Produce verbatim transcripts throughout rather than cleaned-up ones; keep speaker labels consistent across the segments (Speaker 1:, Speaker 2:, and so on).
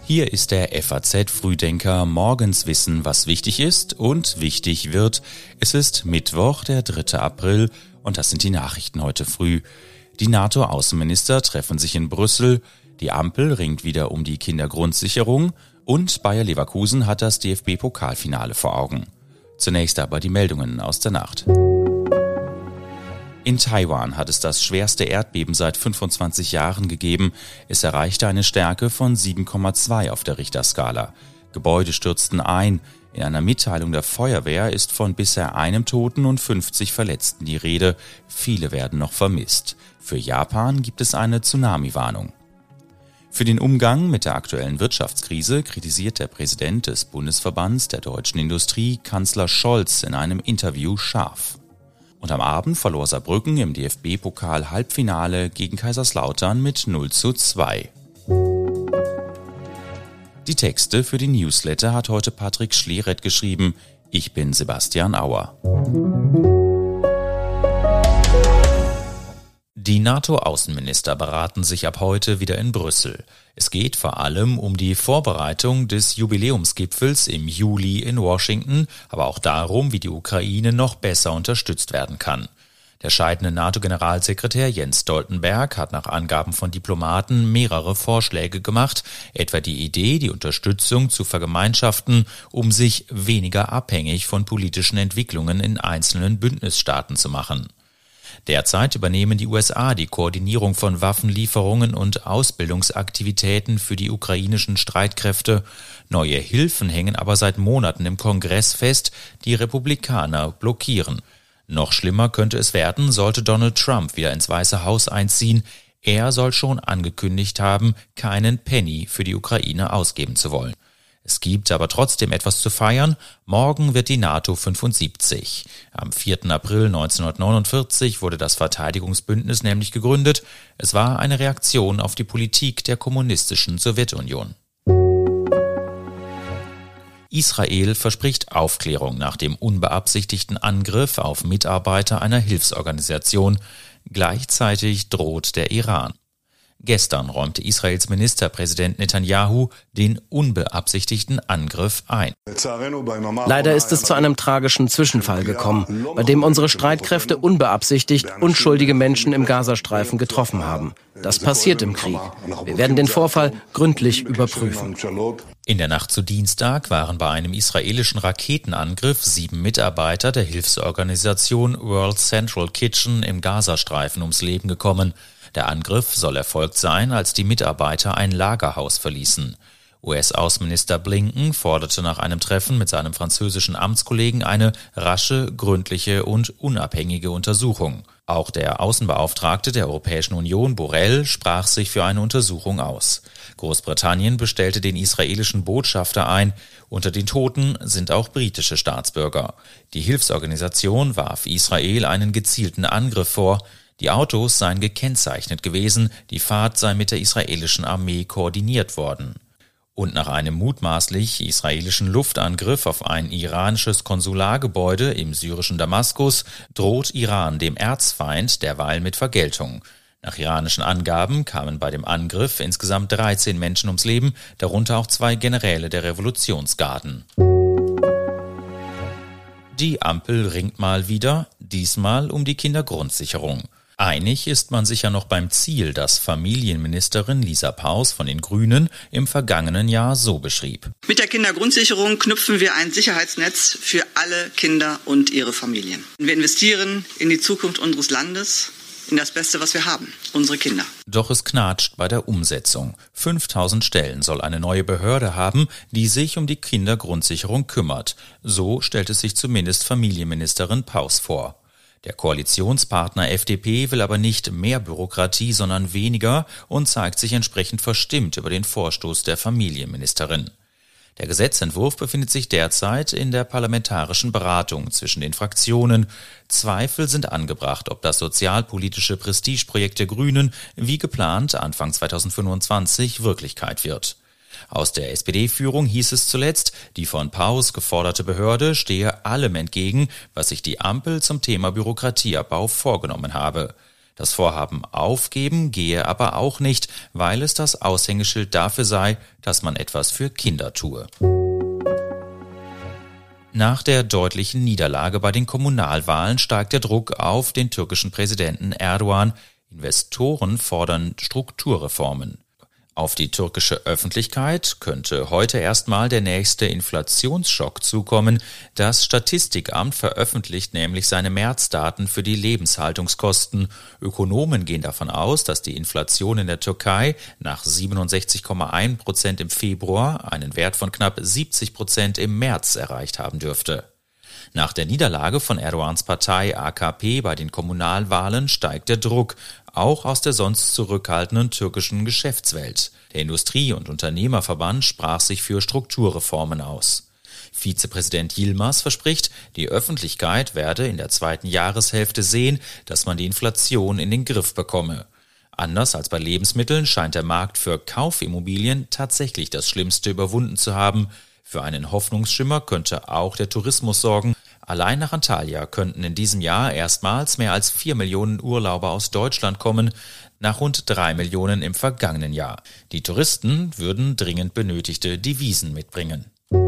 Speaker 1: Hier ist der F A Z-Frühdenker, morgens wissen, was wichtig ist und wichtig wird. Es ist Mittwoch, der dritte April, und das sind die Nachrichten heute früh. Die NATO-Außenminister treffen sich in Brüssel, die Ampel ringt wieder um die Kindergrundsicherung und Bayer Leverkusen hat das D F B-Pokalfinale vor Augen. Zunächst aber die Meldungen aus der Nacht. In Taiwan hat es das schwerste Erdbeben seit fünfundzwanzig Jahren gegeben. Es erreichte eine Stärke von sieben Komma zwei auf der Richterskala. Gebäude stürzten ein. In einer Mitteilung der Feuerwehr ist von bisher einem Toten und fünfzig Verletzten die Rede. Viele werden noch vermisst. Für Japan gibt es eine Tsunami-Warnung. Für den Umgang mit der aktuellen Wirtschaftskrise kritisiert der Präsident des Bundesverbands der deutschen Industrie, Kanzler Scholz, in einem Interview scharf. Und am Abend verlor Saarbrücken im D F B-Pokal-Halbfinale gegen Kaiserslautern mit null zu zwei. Die Texte für die Newsletter hat heute Patrick Schleret geschrieben. Ich bin Sebastian Auer. Die NATO-Außenminister beraten sich ab heute wieder in Brüssel. Es geht vor allem um die Vorbereitung des Jubiläumsgipfels im Juli in Washington, aber auch darum, wie die Ukraine noch besser unterstützt werden kann. Der scheidende NATO-Generalsekretär Jens Stoltenberg hat nach Angaben von Diplomaten mehrere Vorschläge gemacht, etwa die Idee, die Unterstützung zu vergemeinschaften, um sich weniger abhängig von politischen Entwicklungen in einzelnen Bündnisstaaten zu machen. Derzeit übernehmen die U S A die Koordinierung von Waffenlieferungen und Ausbildungsaktivitäten für die ukrainischen Streitkräfte. Neue Hilfen hängen aber seit Monaten im Kongress fest, die Republikaner blockieren. Noch schlimmer könnte es werden, sollte Donald Trump wieder ins Weiße Haus einziehen. Er soll schon angekündigt haben, keinen Penny für die Ukraine ausgeben zu wollen. Es gibt aber trotzdem etwas zu feiern. Morgen wird die NATO fünfundsiebzig. Am vierten April neunzehnhundertneunundvierzig wurde das Verteidigungsbündnis nämlich gegründet. Es war eine Reaktion auf die Politik der kommunistischen Sowjetunion. Israel verspricht Aufklärung nach dem unbeabsichtigten Angriff auf Mitarbeiter einer Hilfsorganisation. Gleichzeitig droht der Iran. Gestern räumte Israels Ministerpräsident Netanyahu den unbeabsichtigten Angriff ein.
Speaker 2: Leider ist es zu einem tragischen Zwischenfall gekommen, bei dem unsere Streitkräfte unbeabsichtigt unschuldige Menschen im Gazastreifen getroffen haben. Das passiert im Krieg. Wir werden den Vorfall gründlich überprüfen.
Speaker 1: In der Nacht zu Dienstag waren bei einem israelischen Raketenangriff sieben Mitarbeiter der Hilfsorganisation World Central Kitchen im Gazastreifen ums Leben gekommen. Der Angriff soll erfolgt sein, als die Mitarbeiter ein Lagerhaus verließen. U S-Außenminister Blinken forderte nach einem Treffen mit seinem französischen Amtskollegen eine rasche, gründliche und unabhängige Untersuchung. Auch der Außenbeauftragte der Europäischen Union, Borrell, sprach sich für eine Untersuchung aus. Großbritannien bestellte den israelischen Botschafter ein. Unter den Toten sind auch britische Staatsbürger. Die Hilfsorganisation warf Israel einen gezielten Angriff vor. Die Autos seien gekennzeichnet gewesen, die Fahrt sei mit der israelischen Armee koordiniert worden. Und nach einem mutmaßlich israelischen Luftangriff auf ein iranisches Konsulargebäude im syrischen Damaskus droht Iran dem Erzfeind derweil mit Vergeltung. Nach iranischen Angaben kamen bei dem Angriff insgesamt dreizehn Menschen ums Leben, darunter auch zwei Generäle der Revolutionsgarden. Die Ampel ringt mal wieder, diesmal um die Kindergrundsicherung. Einig ist man sich ja noch beim Ziel, das Familienministerin Lisa Paus von den Grünen im vergangenen Jahr so beschrieb.
Speaker 3: Mit der Kindergrundsicherung knüpfen wir ein Sicherheitsnetz für alle Kinder und ihre Familien. Wir investieren in die Zukunft unseres Landes, in das Beste, was wir haben, unsere Kinder.
Speaker 1: Doch es knatscht bei der Umsetzung. fünftausend Stellen soll eine neue Behörde haben, die sich um die Kindergrundsicherung kümmert. So stellt es sich zumindest Familienministerin Paus vor. Der Koalitionspartner F D P will aber nicht mehr Bürokratie, sondern weniger und zeigt sich entsprechend verstimmt über den Vorstoß der Familienministerin. Der Gesetzentwurf befindet sich derzeit in der parlamentarischen Beratung zwischen den Fraktionen. Zweifel sind angebracht, ob das sozialpolitische Prestigeprojekt der Grünen wie geplant Anfang zweitausendfünfundzwanzig Wirklichkeit wird. Aus der S P D-Führung hieß es zuletzt, die von Paus geforderte Behörde stehe allem entgegen, was sich die Ampel zum Thema Bürokratieabbau vorgenommen habe. Das Vorhaben aufgeben gehe aber auch nicht, weil es das Aushängeschild dafür sei, dass man etwas für Kinder tue. Nach der deutlichen Niederlage bei den Kommunalwahlen steigt der Druck auf den türkischen Präsidenten Erdogan. Investoren fordern Strukturreformen. Auf die türkische Öffentlichkeit könnte heute erstmal der nächste Inflationsschock zukommen. Das Statistikamt veröffentlicht nämlich seine Märzdaten für die Lebenshaltungskosten. Ökonomen gehen davon aus, dass die Inflation in der Türkei nach siebenundsechzig Komma eins Prozent im Februar einen Wert von knapp siebzig Prozent im März erreicht haben dürfte. Nach der Niederlage von Erdogans Partei A K P bei den Kommunalwahlen steigt der Druck, auch aus der sonst zurückhaltenden türkischen Geschäftswelt. Der Industrie- und Unternehmerverband sprach sich für Strukturreformen aus. Vizepräsident Yilmaz verspricht, die Öffentlichkeit werde in der zweiten Jahreshälfte sehen, dass man die Inflation in den Griff bekomme. Anders als bei Lebensmitteln scheint der Markt für Kaufimmobilien tatsächlich das Schlimmste überwunden zu haben. Für einen Hoffnungsschimmer könnte auch der Tourismus sorgen. Allein nach Antalya könnten in diesem Jahr erstmals mehr als vier Millionen Urlauber aus Deutschland kommen, nach rund drei Millionen im vergangenen Jahr. Die Touristen würden dringend benötigte Devisen mitbringen.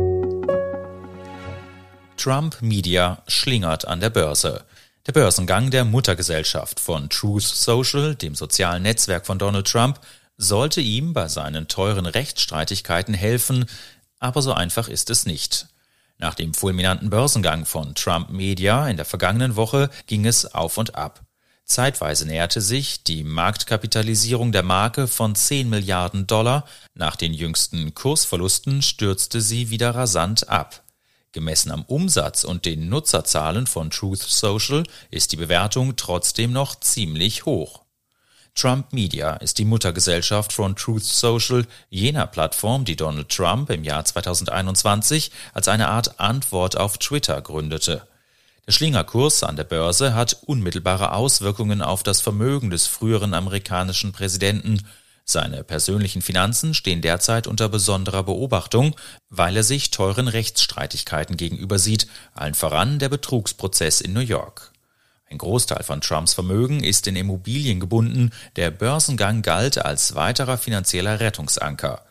Speaker 1: Trump Media schlingert an der Börse. Der Börsengang der Muttergesellschaft von Truth Social, dem sozialen Netzwerk von Donald Trump, sollte ihm bei seinen teuren Rechtsstreitigkeiten helfen, aber so einfach ist es nicht. Nach dem fulminanten Börsengang von Trump Media in der vergangenen Woche ging es auf und ab. Zeitweise näherte sich die Marktkapitalisierung der Marke von zehn Milliarden Dollar. Nach den jüngsten Kursverlusten stürzte sie wieder rasant ab. Gemessen am Umsatz und den Nutzerzahlen von Truth Social ist die Bewertung trotzdem noch ziemlich hoch. Trump Media ist die Muttergesellschaft von Truth Social, jener Plattform, die Donald Trump im Jahr zweitausendeinundzwanzig als eine Art Antwort auf Twitter gründete. Der Schlingerkurs an der Börse hat unmittelbare Auswirkungen auf das Vermögen des früheren amerikanischen Präsidenten. Seine persönlichen Finanzen stehen derzeit unter besonderer Beobachtung, weil er sich teuren Rechtsstreitigkeiten gegenüber sieht, allen voran der Betrugsprozess in New York. Ein Großteil von Trumps Vermögen ist in Immobilien gebunden. Der Börsengang galt als weiterer finanzieller Rettungsanker.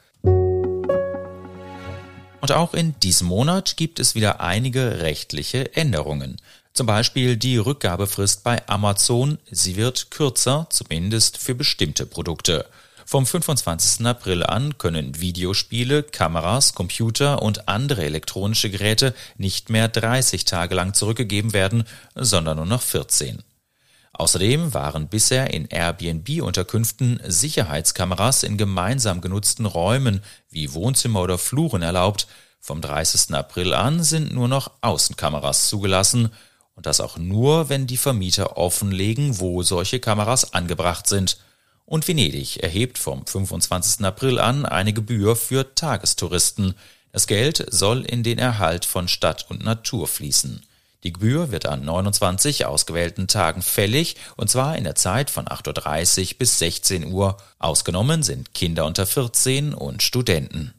Speaker 1: Und auch in diesem Monat gibt es wieder einige rechtliche Änderungen. Zum Beispiel die Rückgabefrist bei Amazon. Sie wird kürzer, zumindest für bestimmte Produkte. Vom fünfundzwanzigsten April an können Videospiele, Kameras, Computer und andere elektronische Geräte nicht mehr dreißig Tage lang zurückgegeben werden, sondern nur noch vierzehn. Außerdem waren bisher in Airbnb-Unterkünften Sicherheitskameras in gemeinsam genutzten Räumen wie Wohnzimmer oder Fluren erlaubt. Vom dreißigsten April an sind nur noch Außenkameras zugelassen und das auch nur, wenn die Vermieter offenlegen, wo solche Kameras angebracht sind. Und Venedig erhebt vom fünfundzwanzigsten April an eine Gebühr für Tagestouristen. Das Geld soll in den Erhalt von Stadt und Natur fließen. Die Gebühr wird an neunundzwanzig ausgewählten Tagen fällig, und zwar in der Zeit von acht Uhr dreißig bis sechzehn Uhr. Ausgenommen sind Kinder unter vierzehn und Studenten.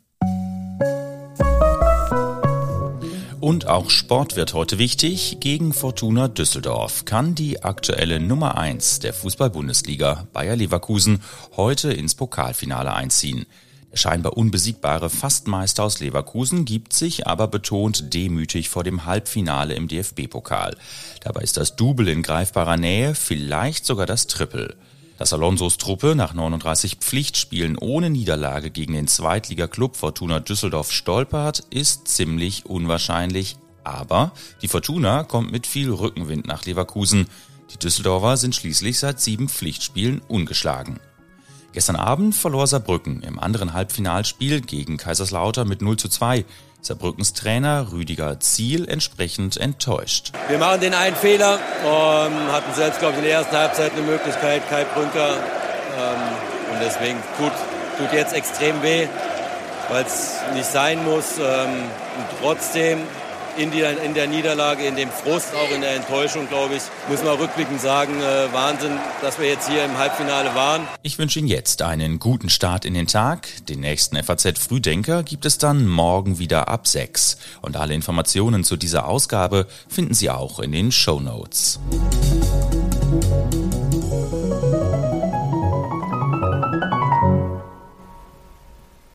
Speaker 1: Und auch Sport wird heute wichtig. Gegen Fortuna Düsseldorf kann die aktuelle Nummer eins der Fußball-Bundesliga Bayer Leverkusen heute ins Pokalfinale einziehen. Der scheinbar unbesiegbare Fastmeister aus Leverkusen gibt sich aber betont demütig vor dem Halbfinale im D F B-Pokal. Dabei ist das Double in greifbarer Nähe, vielleicht sogar das Triple. Dass Alonsos Truppe nach neununddreißig Pflichtspielen ohne Niederlage gegen den Zweitligaklub Fortuna Düsseldorf stolpert, ist ziemlich unwahrscheinlich. Aber die Fortuna kommt mit viel Rückenwind nach Leverkusen. Die Düsseldorfer sind schließlich seit sieben Pflichtspielen ungeschlagen. Gestern Abend verlor Saarbrücken im anderen Halbfinalspiel gegen Kaiserslautern mit null zu zwei. Saarbrückens Trainer Rüdiger Ziel entsprechend enttäuscht.
Speaker 4: Wir machen den einen Fehler, ähm, hatten selbst, glaube ich, in der ersten Halbzeit eine Möglichkeit, Kai Brünker. Ähm, und deswegen tut, tut jetzt extrem weh, weil es nicht sein muss. Ähm, und trotzdem in, die, in der Niederlage, in dem Frust, auch in der Enttäuschung, glaube ich, muss man rückblickend sagen, äh, Wahnsinn, dass wir jetzt hier im Halbfinale waren.
Speaker 1: Ich wünsche Ihnen jetzt einen guten Start in den Tag. Den nächsten F A Z-Frühdenker gibt es dann morgen wieder ab sechs. Und alle Informationen zu dieser Ausgabe finden Sie auch in den Shownotes.